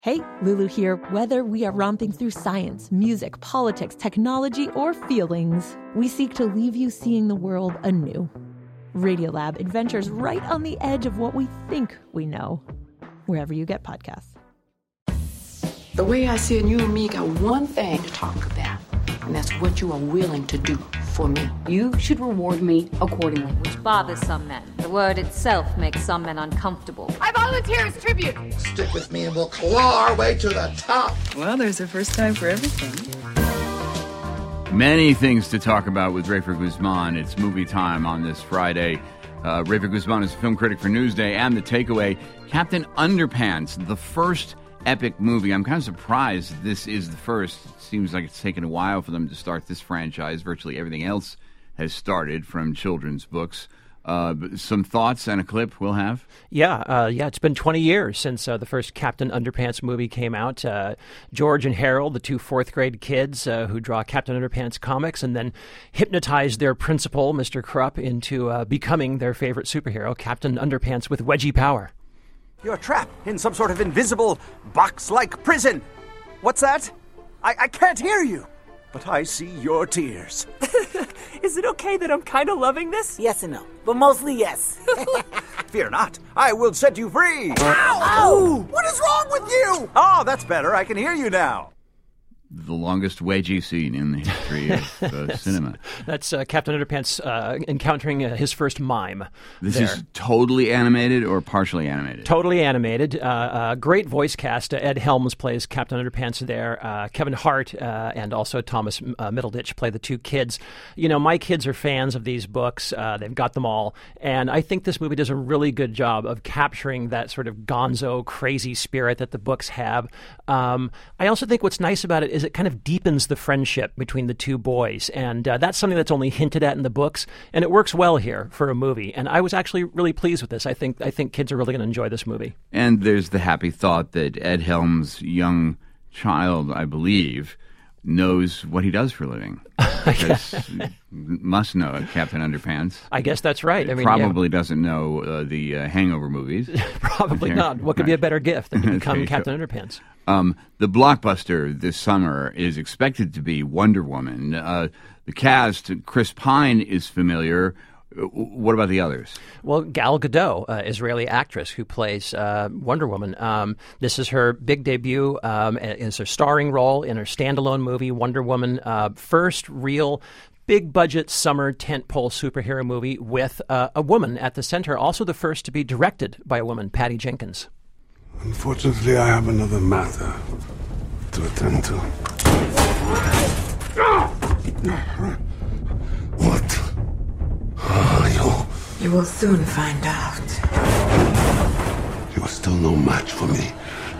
Hey, Lulu here. Whether we are romping through science, music, politics, technology, or feelings, we seek to leave you seeing the world anew. Radiolab adventures right on the edge of what we think we know, wherever you get podcasts. The way I see it, you and me got one thing to talk about, and that's what you are willing to do for me. You should reward me accordingly. Which bothers some men. The word itself makes some men uncomfortable. I volunteer as tribute. Stick with me and we'll claw our way to the top. Well, there's a first time for everything. Many things to talk about with Rafer Guzman. It's movie time on this Friday. Rafer Guzman is a film critic for Newsday and The Takeaway. Captain Underpants, the first epic movie. I'm kind of surprised this is the first. It seems like it's taken a while for them to start this franchise. Virtually everything else has started from children's books. Some thoughts and a clip we'll have? Yeah, it's been 20 years since the first Captain Underpants movie came out. George and Harold, the two fourth-grade kids who draw Captain Underpants comics and then hypnotize their principal, Mr. Krupp, into becoming their favorite superhero, Captain Underpants with wedgie power. You're trapped in some sort of invisible, box-like prison. What's that? I can't hear you, but I see your tears. Is it okay that I'm kind of loving this? Yes and no, but mostly yes. Fear not, I will set you free. Ow! Ow! What is wrong with you? Oh, that's better. I can hear you now. The longest wedgie scene in the history of cinema. That's Captain Underpants encountering his first mime. This is totally animated or partially animated? Totally animated. Great voice cast. Ed Helms plays Captain Underpants there. Kevin Hart and also Thomas Middleditch play the two kids. You know, my kids are fans of these books. They've got them all. And I think this movie does a really good job of capturing that sort of gonzo, crazy spirit that the books have. I also think what's nice about it is it kind of deepens the friendship between the two boys. And that's something that's only hinted at in the books. And it works well here for a movie. And I was actually really pleased with this. I think kids are really going to enjoy this movie. And there's the happy thought that Ed Helms' young child, I believe, knows what he does for a living. Must know it, Captain Underpants. I guess that's right. I mean, probably doesn't know the Hangover movies. Probably not. What could be a better gift than to become Captain Underpants? The blockbuster this summer is expected to be Wonder Woman. The cast, Chris Pine is familiar. What about the others? Well, Gal Gadot, Israeli actress who plays Wonder Woman. This is her big debut. It's her starring role in her standalone movie, Wonder Woman. First real big-budget summer tentpole superhero movie with a woman at the center. Also the first to be directed by a woman, Patty Jenkins. Unfortunately, I have another matter to attend to. What are you? You will soon find out. You are still no match for me.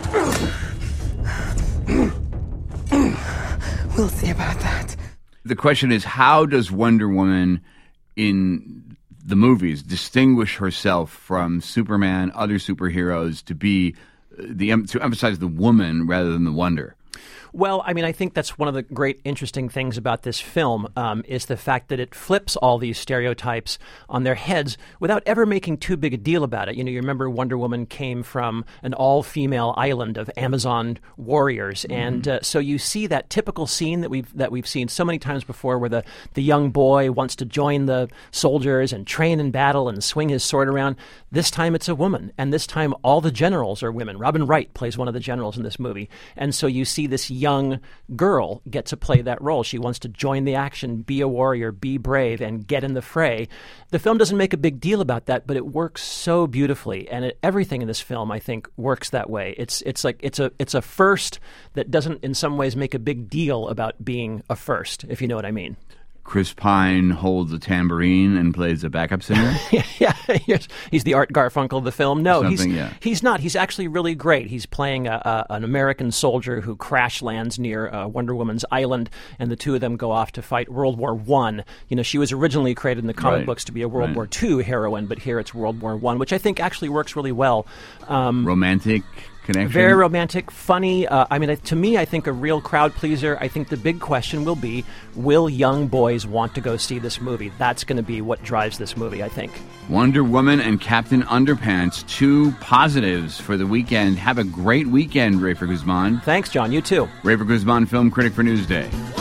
We'll see about that. The question is, how does Wonder Woman in the movies distinguish herself from Superman, other superheroes, to emphasize the woman rather than the wonder? Well, I mean, I think that's one of the great interesting things about this film is the fact that it flips all these stereotypes on their heads without ever making too big a deal about it. You know, you remember Wonder Woman came from an all-female island of Amazon warriors, and so you see that typical scene that we've seen so many times before, where the young boy wants to join the soldiers and train in battle and swing his sword around. This time it's a woman, and this time all the generals are women. Robin Wright plays one of the generals in this movie, and so you see this young girl get to play that role. She wants to join the action, be a warrior, be brave, and get in the fray. The film doesn't make a big deal about that, but it works so beautifully, and everything in this film, I think, works that way. It's a first that doesn't, in some ways, make a big deal about being a first, if you know what I mean. Chris Pine holds a tambourine and plays a backup singer? Yeah, he's the Art Garfunkel of the film. No, he's not. He's actually really great. He's playing an American soldier who crash lands near Wonder Woman's island, and the two of them go off to fight World War I. You know, she was originally created in the comic books to be a World War II heroine, but here it's World War I, which I think actually works really well. Romantic connection. Very romantic, funny. To me, I think a real crowd pleaser. I think the big question will be, will young boys want to go see this movie? That's going to be what drives this movie, I think. Wonder Woman and Captain Underpants, 2 positives for the weekend. Have a great weekend, Rafer Guzman. Thanks, John. You too. Rafer Guzman, film critic for Newsday.